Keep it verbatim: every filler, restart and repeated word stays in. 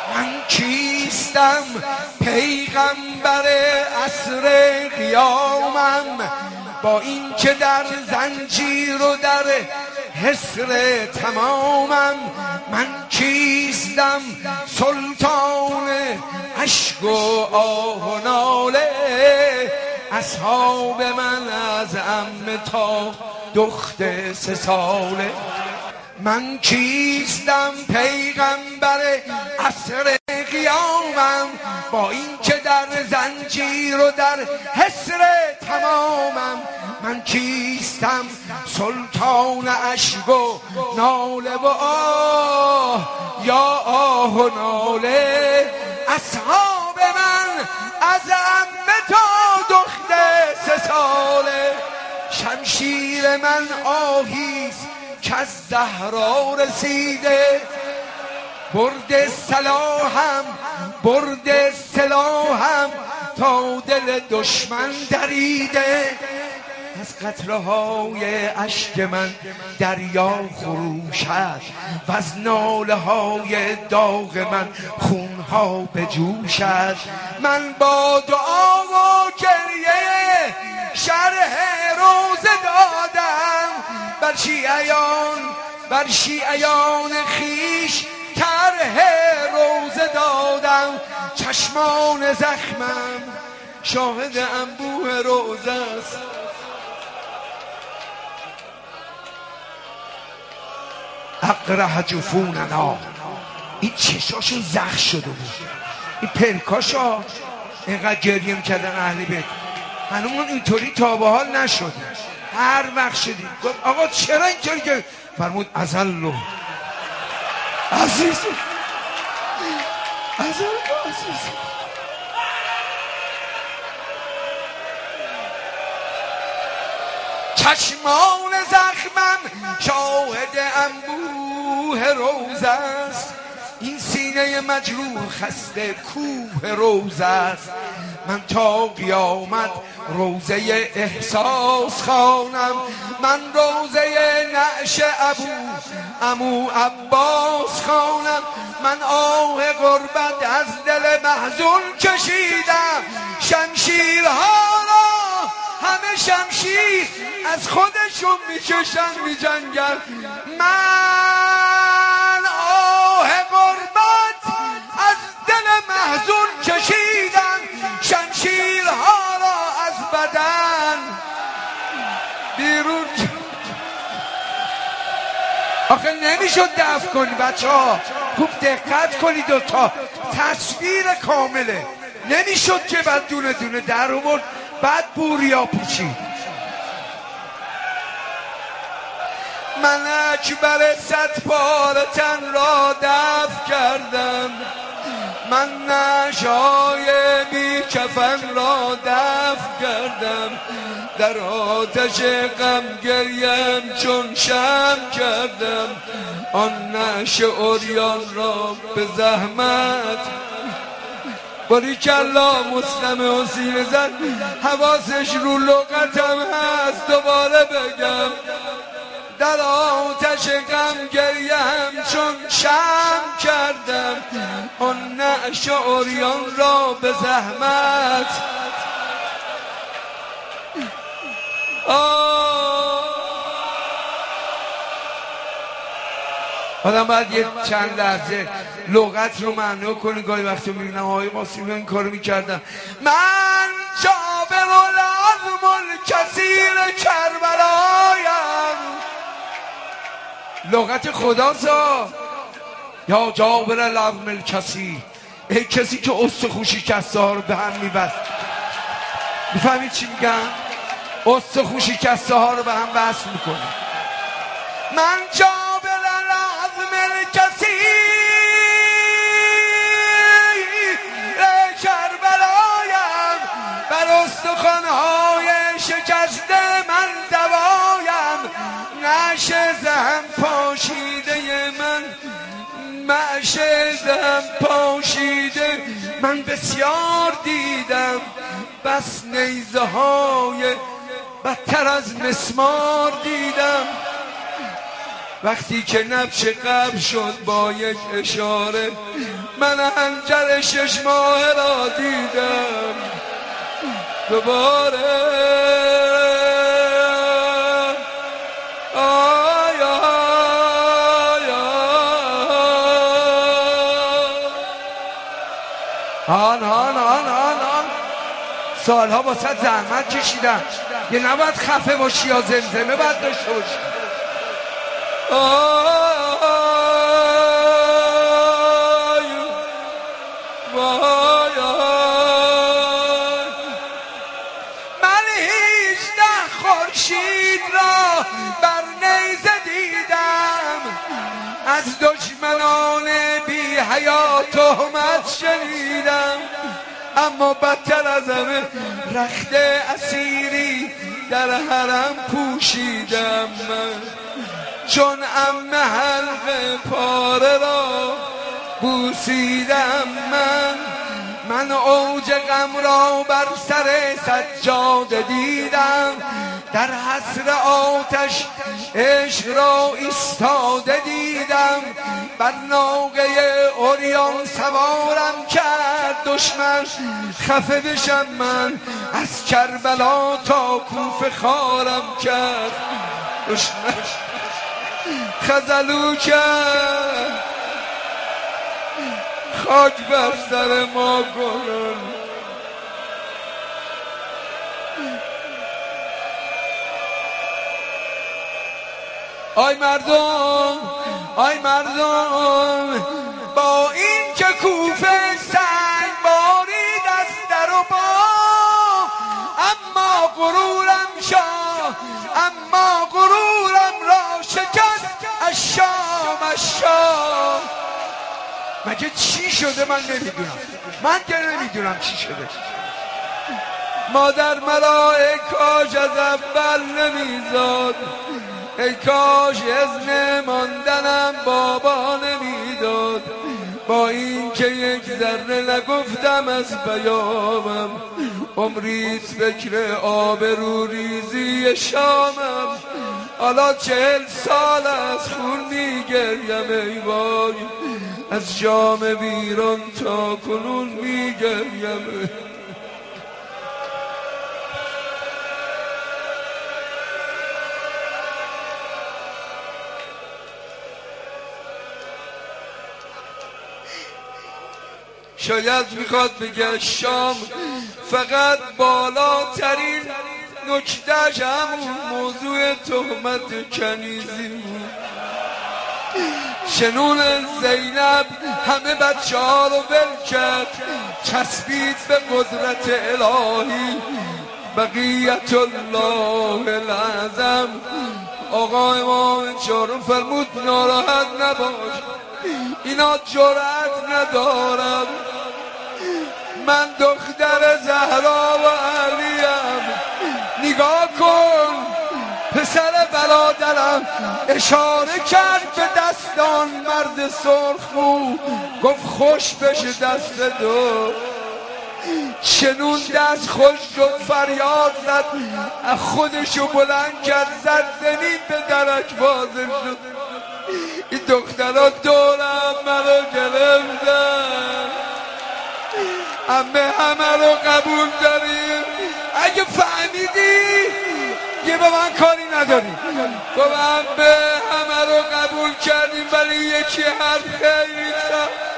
من کیستم پیغمبر عصر قیامم، با این که در زنجیر و در حصر تمامم. من کیستم سلطان اشک و آه و ناله، اصحاب من از عمه تا دخت سه ساله. من کیستم پیغمبر عصر قیامم، با این که در زنجیر و در حصر تمامم. من کیستم سلطان اشک و ناله و آه، یا آه و ناله، اصحاب من از عمه تا دخت سه ساله. شمشیر من آهیست که از زهرا رسیده، برد سلاحم برد سلاحم تا دل دشمن دریده. از قطره های اشک من دریا خروشد و از ناله های داغ من خونها بجوشد. من با دعا و گریه شرح روزه دادم، بر شیعیان بر شیعیان خیش طرح روزه دادم. چشمان زخمم شاهد انبوه روزه است. اقرح جفوننا، این چشاشون زخم شده بود، این پلکاشا اینقدر گریه میکردن اهل بیت. هنومون اینطوری تا به حال نشد. هر وقت شدیم گفت آقا چرا اینطوری که فرمود ازلو عزیز ازلو عزیز. چشمان زخمم شاهد انبوه روزه است، این سینه مجروح خسته کوه روزه است. من تا قیامت روزه احساس خوانم، من روزه نعش ابو عمو عباس خوانم. من آه غربت از دل محزون کشیدم، شمشیرها را همه شمشیر از خودشون میکشن میجنگن. من آه غربت از دل محزون کشیدم، شمشیرها را از بدن بیرون. آخه نمیشد دفع کنی بچه ها، خوب دقت کنید دوتا تصویر کامله. نمیشد که بعد دونه دونه در آورد بعد بوریا پیچید. من اکبر صد پاره تن را دفع کردم، من نشای بی کفن را دفع کردم. در آتش غم گریم چون شمع کردم، آن نعش عریان را به زحمت. باریکلا مسلم حسین زد حواسش رو لغتم هست، دوباره بگم. در آتش غم گریم چون شمع کردم، آن نعش عریان را به زحمت. آدم باید یه چند لحظه لغت رو معنی کنی. گاهی وقتی میبینم آقای قاسمی این کارو میکردن. من جابر العظم الکثیر کربلایم، لغت خداسا. یا جابر العظم الکثیر، ای کسی که استخوشی کسته ها رو به هم میبست. میفهمید چی میگم؟ استخوشی کسته ها رو به هم وصل میکنه. من جابر العظم الکثیر کربلایم، بر استخوان‌های شکسته من دوایم. نعش زهم پاشیده من، معش زهم پاشیده من بسیار دیدم، بس نیزه های بدتر از مسمار دیدم. وقتی که نبش قبل شد با یک اشاره من هنجر شش ماه را دیدم دوباره. آی آی آن آن آن آن آن سالها واسه زحمت کشیدم، یه نباید خفه باشی یا زمزمه باید داشته باشی. آی وای آی من هیچده خورشید را بر نیزه دیدم، از دشمنان بی حیا تهمت شنیدم، اما بدتر از همه رخت اسیری در حرم پوشیدم من، چون عمه حلق پاره را بوسیدم من. من اوج غم را بر سر سجاده دیدم، در حسر آتش عشق را ایستاده دیدم، بر ناقه عریان سوارم کرد دشمن، خفه بشم من از کربلا تا کوفه خارم کرد دشمن، خزلو کرد خاک بر سر ما کنن. آی مردم آی مردم با این که کوفه سنگ بارید از در و با، اما غرورم شاه اما غرورم را شکست از شام از شام. مگه چی شده من نمیدونم، من که نمیدونم چی شده. مادر مرا ای کاش از اول نمیزاد، ای کاش اذن ماندنم بابا نمیداد، با این که یک ذره نگفتم از پیامم، عمریت فکر آبرو ریزی شامم، حالا چهل سال از خون میگریم ای وای، از جام ویران تا کنون میگریم. شاید میخواد بگه شام فقط بالاترین نکتهش همون موضوع تهمت کنیزی بود. شنون زینب همه بچه ها رو ول کرد، چسبید به قدرت الهی بقیت الله العظم. آقا امام چهارم فرمود ناراحت نباش، اینا جرأت ندارم، من دختر زهرا و علیم، نگاه کن پسر برادرم اشاره کرد به دستان مرد سرخمو، گفت خوش بشه دست دو. شنون دست خوش شد فریاد زد، خودشو بلند کرد زد زمین به درک بازه شد. این دخترها دورم منو گرفتن، همه همه رو قبول داریم، اگه فهمیدی یه به من کاری نداری، تو همه همه رو قبول کردیم ولی یکی حرف خیلی سخت